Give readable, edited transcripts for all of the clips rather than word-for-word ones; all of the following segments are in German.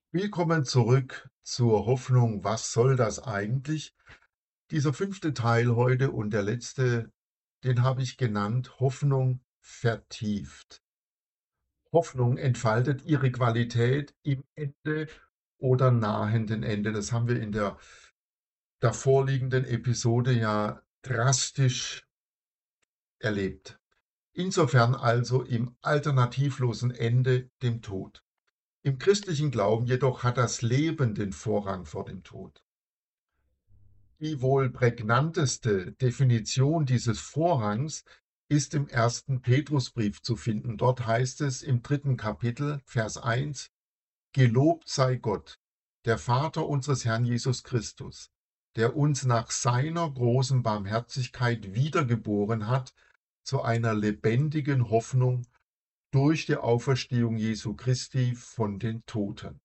Willkommen zurück zur Hoffnung. Was soll das eigentlich? Dieser fünfte Teil heute und der letzte, den habe ich genannt Hoffnung vertieft. Hoffnung entfaltet ihre Qualität im Ende oder nahenden Ende. Das haben wir in der davorliegenden Episode ja drastisch erlebt. Insofern also im alternativlosen Ende, dem Tod. Im christlichen Glauben jedoch hat das Leben den Vorrang vor dem Tod. Die wohl prägnanteste Definition dieses Vorrangs ist im ersten Petrusbrief zu finden. Dort heißt es im dritten Kapitel, Vers 1: Gelobt sei Gott, der Vater unseres Herrn Jesus Christus, der uns nach seiner großen Barmherzigkeit wiedergeboren hat zu einer lebendigen Hoffnung durch die Auferstehung Jesu Christi von den Toten.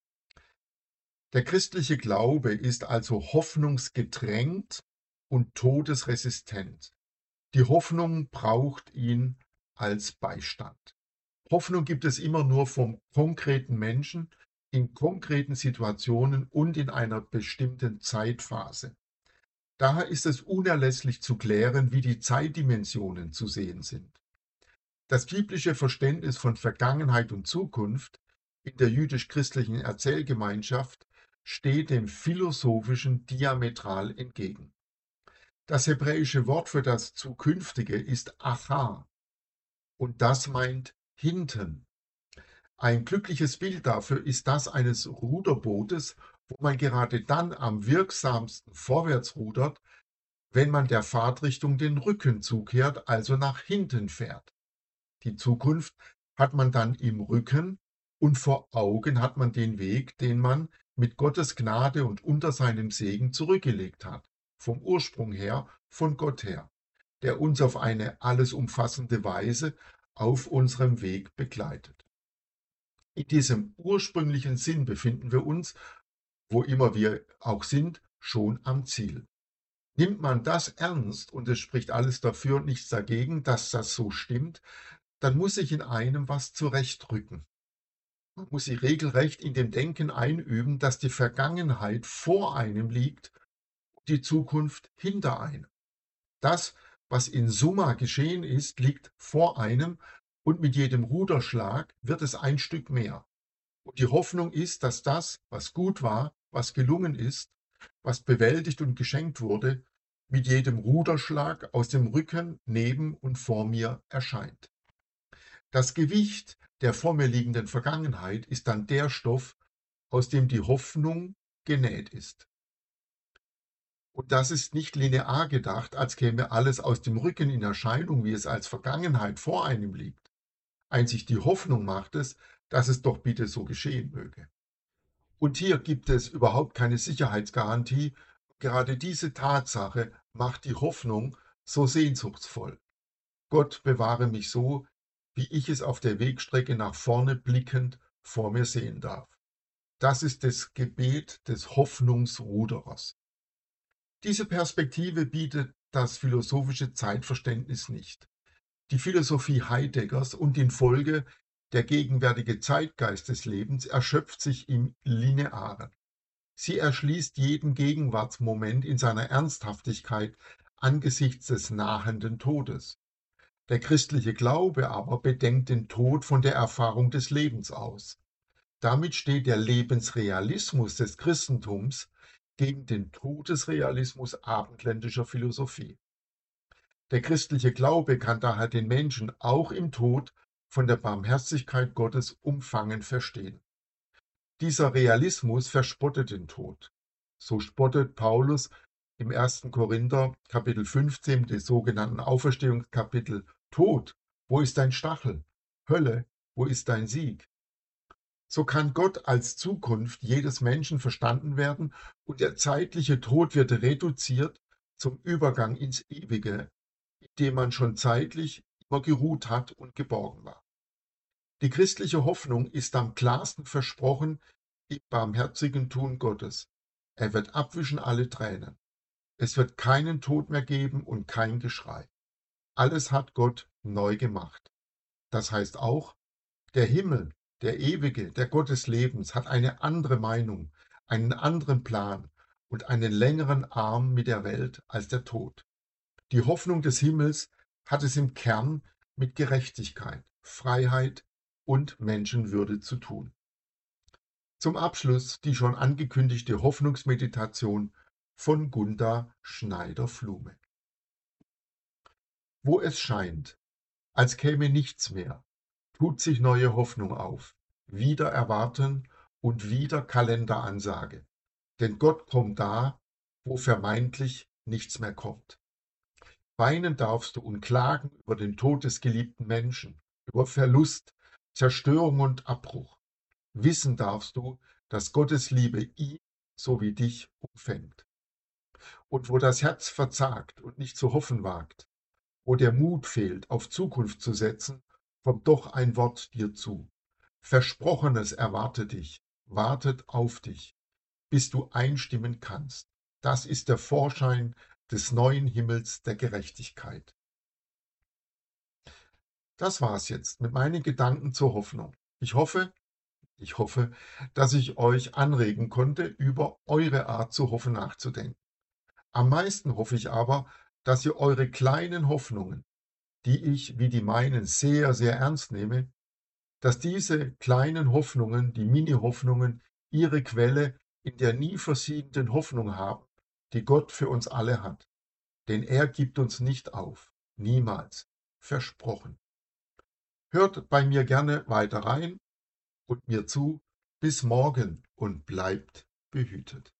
Der christliche Glaube ist also hoffnungsgetränkt und todesresistent. Die Hoffnung braucht ihn als Beistand. Hoffnung gibt es immer nur vom konkreten Menschen, in konkreten Situationen und in einer bestimmten Zeitphase. Daher ist es unerlässlich zu klären, wie die Zeitdimensionen zu sehen sind. Das biblische Verständnis von Vergangenheit und Zukunft in der jüdisch-christlichen Erzählgemeinschaft steht dem philosophischen diametral entgegen. Das hebräische Wort für das Zukünftige ist achar und das meint hinten. Ein glückliches Bild dafür ist das eines Ruderbootes, wo man gerade dann am wirksamsten vorwärts rudert, wenn man der Fahrtrichtung den Rücken zukehrt, also nach hinten fährt. Die Zukunft hat man dann im Rücken und vor Augen hat man den Weg, den man mit Gottes Gnade und unter seinem Segen zurückgelegt hat, vom Ursprung her, von Gott her, der uns auf eine alles umfassende Weise auf unserem Weg begleitet. In diesem ursprünglichen Sinn befinden wir uns, wo immer wir auch sind, schon am Ziel. Nimmt man das ernst, und es spricht alles dafür und nichts dagegen, dass das so stimmt, dann muss sich in einem was zurechtrücken. Man muss sich regelrecht in dem Denken einüben, dass die Vergangenheit vor einem liegt und die Zukunft hinter einem. Das, was in Summa geschehen ist, liegt vor einem und mit jedem Ruderschlag wird es ein Stück mehr. Und die Hoffnung ist, dass das, was gut war, was gelungen ist, was bewältigt und geschenkt wurde, mit jedem Ruderschlag aus dem Rücken, neben und vor mir erscheint. Das Gewicht der vor mir liegenden Vergangenheit ist dann der Stoff, aus dem die Hoffnung genäht ist. Und das ist nicht linear gedacht, als käme alles aus dem Rücken in Erscheinung, wie es als Vergangenheit vor einem liegt. Einzig die Hoffnung macht es, dass es doch bitte so geschehen möge. Und hier gibt es überhaupt keine Sicherheitsgarantie. Gerade diese Tatsache macht die Hoffnung so sehnsuchtsvoll. Gott bewahre mich so, wie ich es auf der Wegstrecke nach vorne blickend vor mir sehen darf. Das ist das Gebet des Hoffnungsruderers. Diese Perspektive bietet das philosophische Zeitverständnis nicht. Die Philosophie Heideggers und in Folge der gegenwärtige Zeitgeist des Lebens erschöpft sich im Linearen. Sie erschließt jeden Gegenwartsmoment in seiner Ernsthaftigkeit angesichts des nahenden Todes. Der christliche Glaube aber bedenkt den Tod von der Erfahrung des Lebens aus. Damit steht der Lebensrealismus des Christentums gegen den Todesrealismus abendländischer Philosophie. Der christliche Glaube kann daher den Menschen auch im Tod von der Barmherzigkeit Gottes umfangen verstehen. Dieser Realismus verspottet den Tod. So spottet Paulus im 1. Korinther Kapitel 15 des sogenannten Auferstehungskapitel: Tod, wo ist dein Stachel? Hölle, wo ist dein Sieg? So kann Gott als Zukunft jedes Menschen verstanden werden und der zeitliche Tod wird reduziert zum Übergang ins Ewige, in dem man schon zeitlich immer geruht hat und geborgen war. Die christliche Hoffnung ist am klarsten versprochen im barmherzigen Tun Gottes. Er wird abwischen alle Tränen. Es wird keinen Tod mehr geben und kein Geschrei. Alles hat Gott neu gemacht. Das heißt auch, der Himmel Der Ewige, der Gott des Lebens, hat eine andere Meinung, einen anderen Plan und einen längeren Arm mit der Welt als der Tod. Die Hoffnung des Himmels hat es im Kern mit Gerechtigkeit, Freiheit und Menschenwürde zu tun. Zum Abschluss die schon angekündigte Hoffnungsmeditation von Gunda Schneider-Flume. Wo es scheint, als käme nichts mehr, tut sich neue Hoffnung auf, wieder erwarten und wieder Kalenderansage. Denn Gott kommt da, wo vermeintlich nichts mehr kommt. Weinen darfst du und klagen über den Tod des geliebten Menschen, über Verlust, Zerstörung und Abbruch. Wissen darfst du, dass Gottes Liebe ihn sowie dich umfängt. Und wo das Herz verzagt und nicht zu hoffen wagt, wo der Mut fehlt, auf Zukunft zu setzen, kommt doch ein Wort dir zu. Versprochenes erwarte dich, wartet auf dich, bis du einstimmen kannst. Das ist der Vorschein des neuen Himmels der Gerechtigkeit. Das war's jetzt mit meinen Gedanken zur Hoffnung. Ich hoffe, dass ich euch anregen konnte, über eure Art zu hoffen nachzudenken. Am meisten hoffe ich aber, dass ihr eure kleinen Hoffnungen, die ich wie die meinen sehr, sehr ernst nehme, dass diese kleinen Hoffnungen, die Mini-Hoffnungen, ihre Quelle in der nie versiegenden Hoffnung haben, die Gott für uns alle hat. Denn er gibt uns nicht auf, niemals, versprochen. Hört bei mir gerne weiter rein und mir zu. Bis morgen und bleibt behütet.